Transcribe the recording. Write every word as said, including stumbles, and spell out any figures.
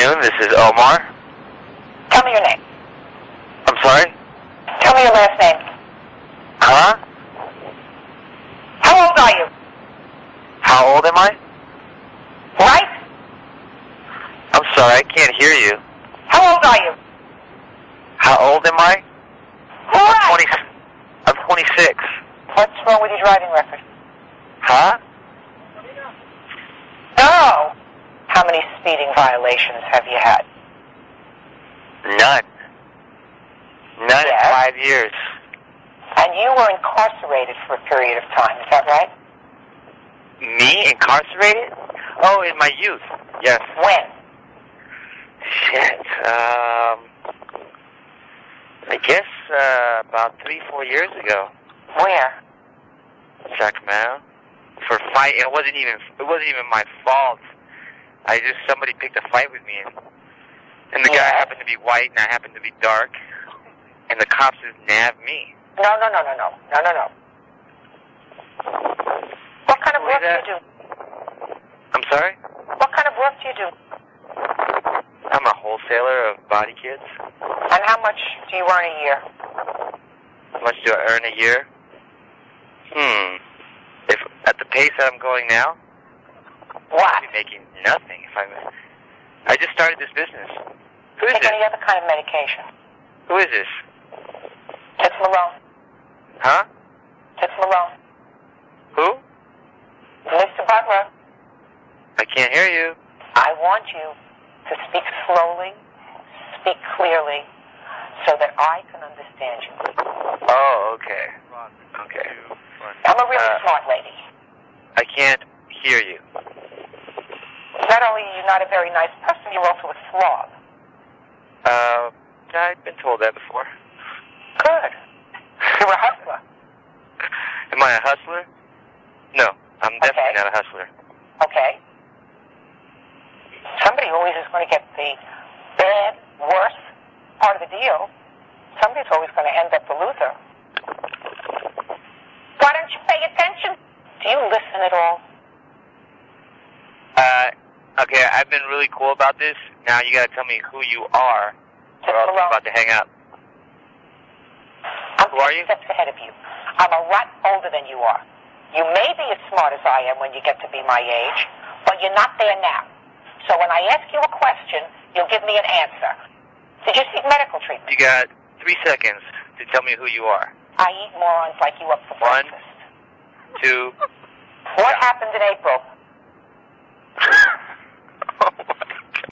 afternoon. This is Omar. Tell me your name. I'm sorry? Tell me your last name. Huh? How old are you? How old am I? Right? I'm sorry, I can't hear you. How old are you? How old am I? Right. twenty. I'm twenty-six. What's wrong with your driving record? Huh? No. How many speeding violations have you had? None. None Yes. in five years. And you were incarcerated for a period of time, is that right? Me? Incarcerated? Oh, in my youth. Yes. When? Shit. Um... I guess, uh, about three, four years ago. Where? Sacramento. For fight, it wasn't even, it wasn't even my fault. I just, somebody picked a fight with me, and, and the guy Yes. happened to be white, and I happened to be dark, and the cops just nabbed me. No, no, no, no, no. No, no, no. What kind of Who work is do that? you do? I'm sorry? What kind of work do you do? I'm a wholesaler of body kits. And how much do you earn a year? How much do I earn a year? Hmm. If, at the pace that I'm going now, What? I'll be making nothing if I'm, I just started this business. Who is Take this? any other kind of medication? Who is this? Tits Malone. Huh? Tits Malone. Who? Mister Butler, I can't hear you. I want you to speak slowly, speak clearly, so that I can understand you. Oh, okay. Okay. I'm a really Uh, smart lady. I can't hear you. Not only are you not a very nice person, you're also a slob. Uh, I've been told that before. Good. You're a hustler. Am I a hustler? No, I'm definitely Okay. not a hustler. Okay? Somebody always is going to get the bad, worse part of the deal. Somebody's always going to end up the loser. Why don't you pay attention? Do you listen at all? Uh, okay, I've been really cool about this. Now you gotta tell me who you are, or else I'm about to hang up. I'm Who are two you? steps ahead of you. I'm a lot older than you are. You may be as smart as I am when you get to be my age, but you're not there now. So when I ask you a question, you'll give me an answer. Did you seek medical treatment? You got three seconds to tell me who you are. I eat morons like you up for One. breakfast. Two. What Yeah. happened in April